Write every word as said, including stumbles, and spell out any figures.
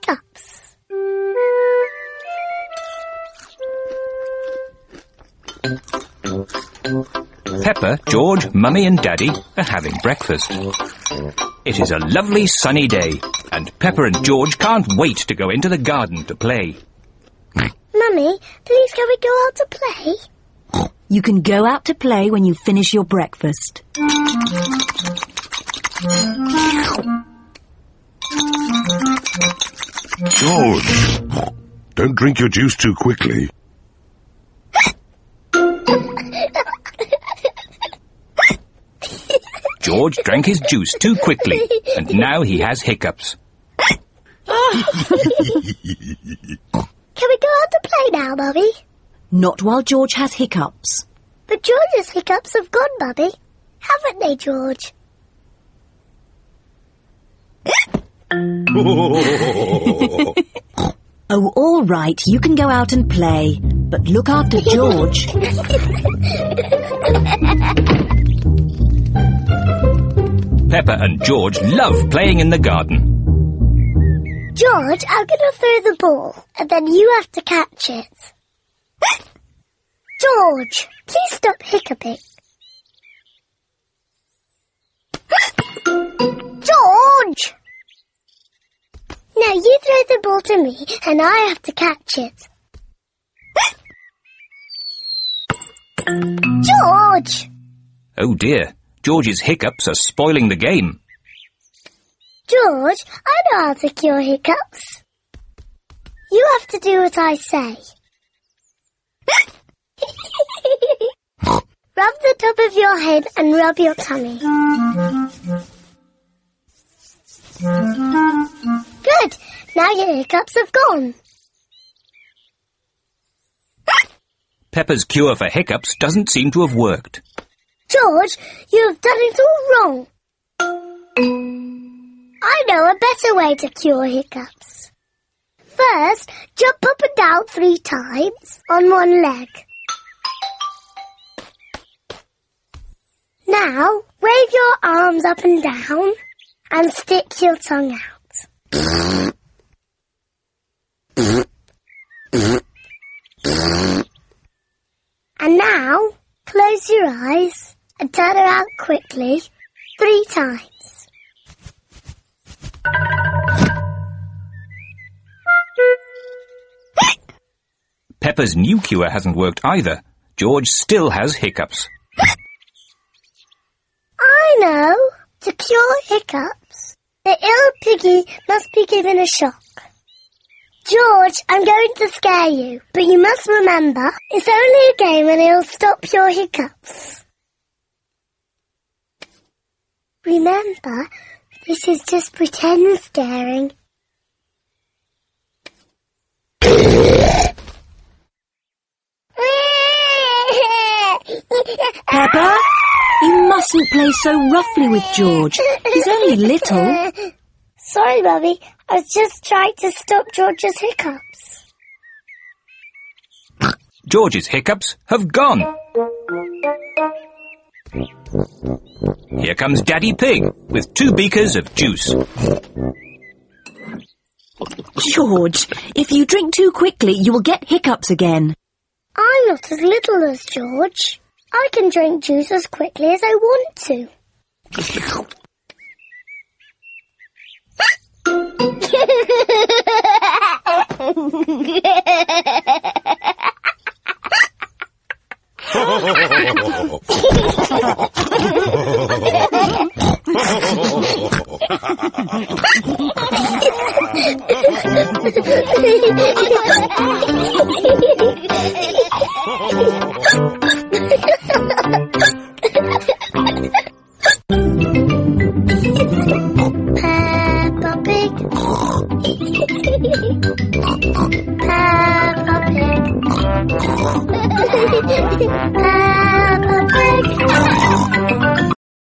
hiccups. Peppa, George, Mummy and Daddy are having breakfast. It is a lovely sunny day, and Peppa and George can't wait to go into the garden to play. Mummy, please can we go out to play? You can go out to play when you finish your breakfast. George, don't drink your juice too quickly. George drank his juice too quickly, and now he has hiccups. Can we go out to play now, Mummy? Not while George has hiccups. But George's hiccups have gone, Mummy. Haven't they, George? Oh, all right, you can go out and play, but look after George. Peppa and George love playing in the garden. George, I'm going to throw the ball, and then you have to catch it. George, please stop hiccuping. George! Now you throw the ball to me, and I have to catch it. George! Oh dear, George's hiccups are spoiling the game. George, I know how to cure hiccups. You have to do what I say. Rub the top of your head and rub your tummy. Good. Now your hiccups have gone. Peppa's cure for hiccups doesn't seem to have worked. George, you have done it all wrong. I know a better way to cure hiccups. First, jump up and down three times on one leg. Now, wave your arms up and down and stick your tongue out. And now, close your eyes and turn around quickly three times. Peppa's new cure hasn't worked either. George still has hiccups. I know. To cure hiccups, the ill piggy must be given a shock. George, I'm going to scare you, but you must remember, it's only a game and it'll stop your hiccups. Remember, this is just pretend scaring. Peppa, you mustn't play so roughly with George. He's only little. Sorry, Mummy. I was just trying to stop George's hiccups. George's hiccups have gone. Here comes Daddy Pig with two beakers of juice. George, if you drink too quickly, you will get hiccups again. I'm not as little as George. I can drink juice as quickly as I want to. Peppa Pig. Peppa Pig.